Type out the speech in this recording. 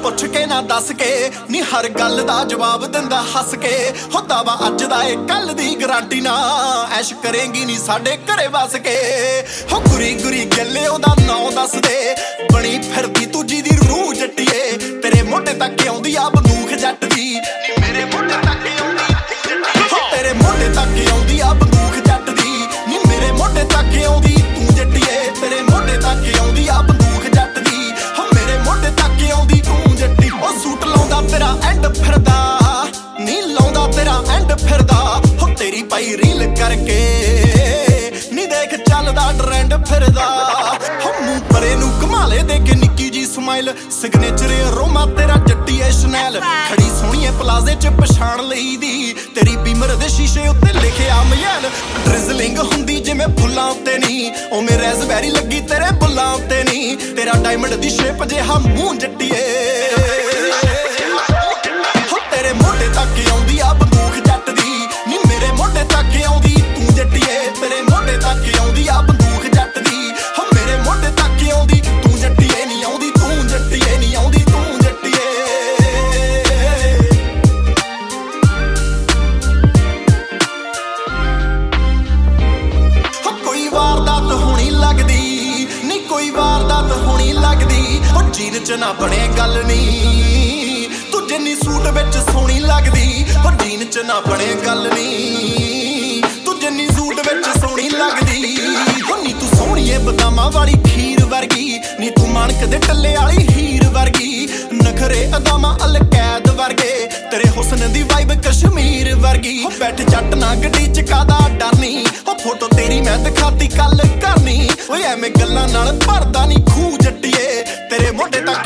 ਪੁੱਛ ਕੇ ਨਾ ਦੱਸ ਕੇ ਨੀ हर गल दा जवाब दिंदा हस के हुंदा वा अज दा ए कल दी गारंटी ना ऐश करेंगी नी साडे घरे बस के हो गुरी गुरी गल्ले ओदा नाम दस दे बनी फिरदी तू जी दी रूह जट्टिए तेरे मोढे तक आउंदी आ बंदूक जट दी नी मेरे मोढे तक आउंदी हो तेरे मोढे तक आउंदी आ बंदूक जट दी नी मेरे मोढे तक आउंदी तू जट्टिए तेरे मोढे तक आउंदी आ बंदूक जट दी हो मेरे मोढे तक आउंदी तू जट्टी ओ सूट लाउंदा तेरा एंड फिरदा नी लाउंदा तेरा एंड फिरदा हो तेरी पाई रील करके नी देख चलदा ट्रेंड फिरदा हो मुंह परे नू कमाले दे के Nikki ji smile signature aroma तेरा जट्टी है शनैल खड़ी सोहणीए प्लाजे च पछाण लई दी तेरी बीमर दे शीशे उत्ते लिखिया मयल ड्रिजलिंग हुंदी जिवें फुल्लां उत्ते नी ओवें रैज़बेरी लगी तेरे बुल्लां उत्ते नी तेरा डायमंड दी शेप जिहा मूंह जट्टीए तेरे मोढे तक आउंदी आ बंदूक जट दी नी मेरे मोढे तक आउंदी तू जट्टिए तेरे मोढे तक आउंदी आ बंदूक जट दी हो मेरे मोढे तक आउंदी तू जट्टिए नी आउंदी तू जट्टिए नी आउंदी तू जट्टिए हो कोई वारदात होनी लगदी नी कोई वारदात होनी लगदी हो जीन च ना बने गल नी तू जिन्नी सूट विच सोहनी लगदी हो जीन च ना बने गल नी तू जिन्नी सूट विच सोहनी लगदी हो नी तू सोहणीए बदामां वाली खीर वर्गी नी तू माणक दे टल्ले वाली हीर वर्गी नखरे अदामां अलकैद वर्गे तेरे हुस्न दी वाइब कश्मीर वर्गी हो बैठ जट ना गड्डी च कादा डर नी हो फोटो तेरी मैं दिखाती कल करनी ओए एवें गल्लां नाल भरदा नी खूह जट्टिए तेरे मोढे तक